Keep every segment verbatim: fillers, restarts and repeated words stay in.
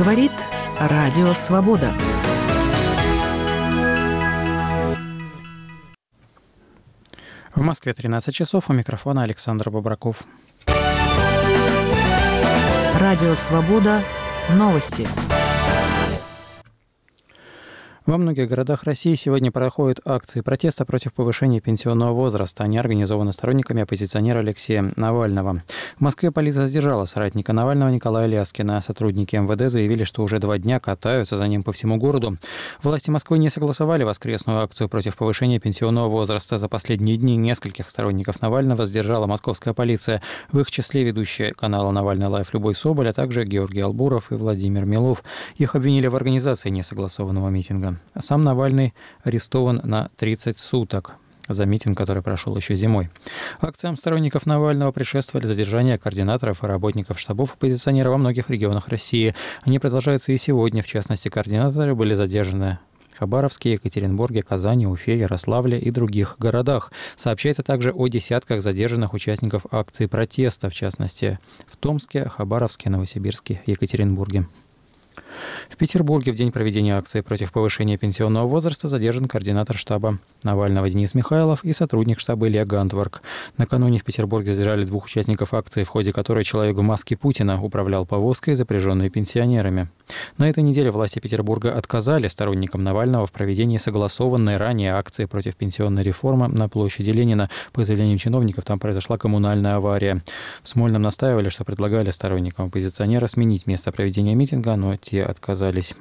Говорит Радио Свобода. В Москве тринадцать часов, у микрофона Александр Бобраков. Радио Свобода. Новости. Во многих городах России сегодня проходят акции протеста против повышения пенсионного возраста. Они организованы сторонниками оппозиционера Алексея Навального. В Москве полиция задержала соратника Навального Николая Ляскина. Сотрудники эм вэ дэ заявили, что уже два дня катаются за ним по всему городу. Власти Москвы не согласовали воскресную акцию против повышения пенсионного возраста. За последние дни нескольких сторонников Навального задержала московская полиция. В их числе ведущие канала «Навальный лайв» Любовь Соболь, а также Георгий Албуров и Владимир Милов. Их обвинили в организации несогласованного митинга. Сам Навальный арестован на тридцать суток за митинг, который прошел еще зимой. Акциям сторонников Навального предшествовали задержания координаторов и работников штабов оппозиционера во многих регионах России. Они продолжаются и сегодня. В частности, координаторы были задержаны в Хабаровске, Екатеринбурге, Казани, Уфе, Ярославле и других городах. Сообщается также о десятках задержанных участников акций протеста, в частности, в Томске, Хабаровске, Новосибирске, Екатеринбурге. В Петербурге в день проведения акции против повышения пенсионного возраста задержан координатор штаба Навального Денис Михайлов и сотрудник штаба Илья Гантварг. Накануне в Петербурге задержали двух участников акции, в ходе которой человек в маске Путина управлял повозкой, запряженной пенсионерами. На этой неделе власти Петербурга отказали сторонникам Навального в проведении согласованной ранее акции против пенсионной реформы на площади Ленина. По заявлениям чиновников, там произошла коммунальная авария. В Смольном настаивали, что предлагали сторонникам оппозиционера сменить место проведения митинга, но те отказались.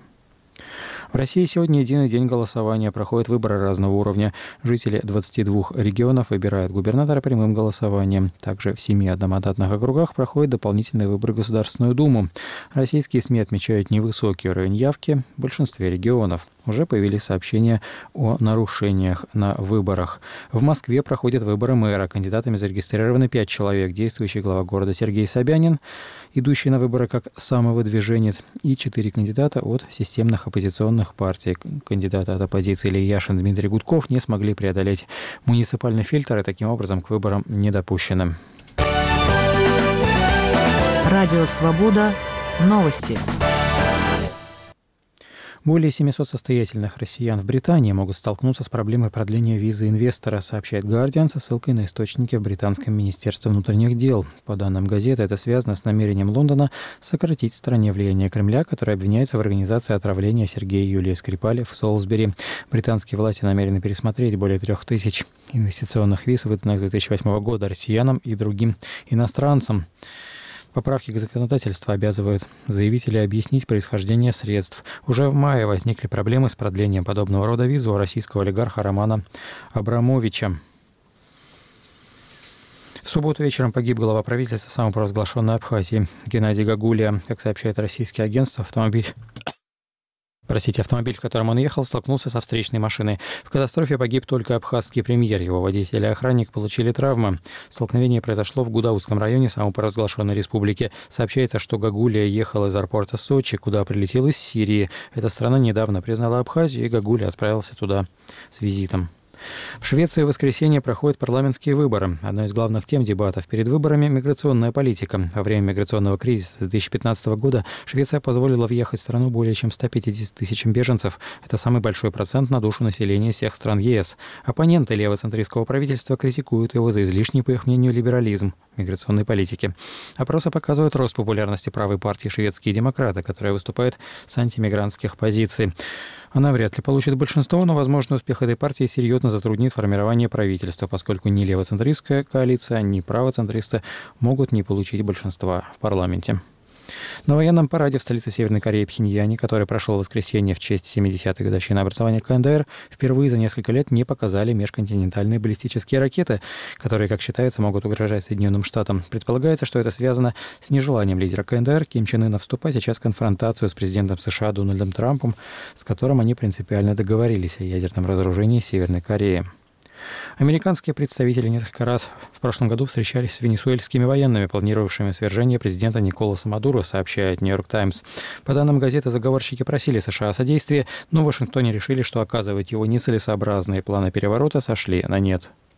В России сегодня единый день голосования. Проходят выборы разного уровня. Жители двадцати двух регионов выбирают губернатора прямым голосованием. Также в семи одномандатных округах проходят дополнительные выборы в Государственную Думу. Российские СМИ отмечают невысокий уровень явки в большинстве регионов. Уже появились сообщения о нарушениях на выборах. В Москве проходят выборы мэра. Кандидатами зарегистрированы пять человек. Действующий глава города Сергей Собянин, идущий на выборы как самовыдвиженец, и четыре кандидата от системных оппозиционных партий. Кандидаты от оппозиции Илья Яшин, Дмитрий Гудков не смогли преодолеть муниципальный фильтр и таким образом к выборам не допущены. Радио Свобода. Новости. Более семисот состоятельных россиян в Британии могут столкнуться с проблемой продления визы инвестора, сообщает «Гардиан» со ссылкой на источники в британском министерстве внутренних дел. По данным газеты, это связано с намерением Лондона сократить в стране влияние Кремля, который обвиняется в организации отравления Сергея и Юлии Скрипали в Солсбери. Британские власти намерены пересмотреть более трех тысяч инвестиционных виз, выданных с две тысячи восьмого года россиянам и другим иностранцам. Поправки к законодательству обязывают заявителей объяснить происхождение средств. Уже в мае возникли проблемы с продлением подобного рода визы у российского олигарха Романа Абрамовича. В субботу вечером погиб глава правительства самопровозглашенной Абхазии Геннадий Гагулия. Как сообщает российское агентство, автомобиль... Простите, автомобиль, в котором он ехал, столкнулся со встречной машиной. В катастрофе погиб только абхазский премьер. Его водитель и охранник получили травмы. Столкновение произошло в Гудаутском районе самопровозглашенной республики. Сообщается, что Гагулия ехал из аэропорта Сочи, куда прилетел из Сирии. Эта страна недавно признала Абхазию, и Гагулия отправился туда с визитом. В Швеции в воскресенье проходят парламентские выборы. Одной из главных тем дебатов перед выборами – миграционная политика. Во время миграционного кризиса две тысячи пятнадцатого года Швеция позволила въехать в страну более чем ста пятидесяти тысячам беженцев. Это самый большой процент на душу населения всех стран ЕС. Оппоненты левоцентристского правительства критикуют его за излишний, по их мнению, либерализм миграционной политики. Опросы показывают рост популярности правой партии «Шведские демократы», которая выступает с антимигрантских позиций. Она вряд ли получит большинство, но возможный успех этой партии серьезно затруднит формирование правительства, поскольку ни левоцентристская коалиция, ни правоцентристы могут не получить большинства в парламенте. На военном параде в столице Северной Кореи Пхеньяне, который прошел в воскресенье в честь семидесятой годовщины образования ка эн дэ эр, впервые за несколько лет не показали межконтинентальные баллистические ракеты, которые, как считается, могут угрожать Соединенным Штатам. Предполагается, что это связано с нежеланием лидера ка эн дэ эр Ким Чен Ына вступать сейчас в конфронтацию с президентом США Дональдом Трампом, с которым они принципиально договорились о ядерном разоружении Северной Кореи. Американские представители несколько раз в прошлом году встречались с венесуэльскими военными, планировавшими свержение президента Николаса Мадуро, сообщает «Нью-Йорк Таймс». По данным газеты, заговорщики просили США о содействии, но в Вашингтоне решили, что оказывать его нецелесообразные планы переворота сошли на нет.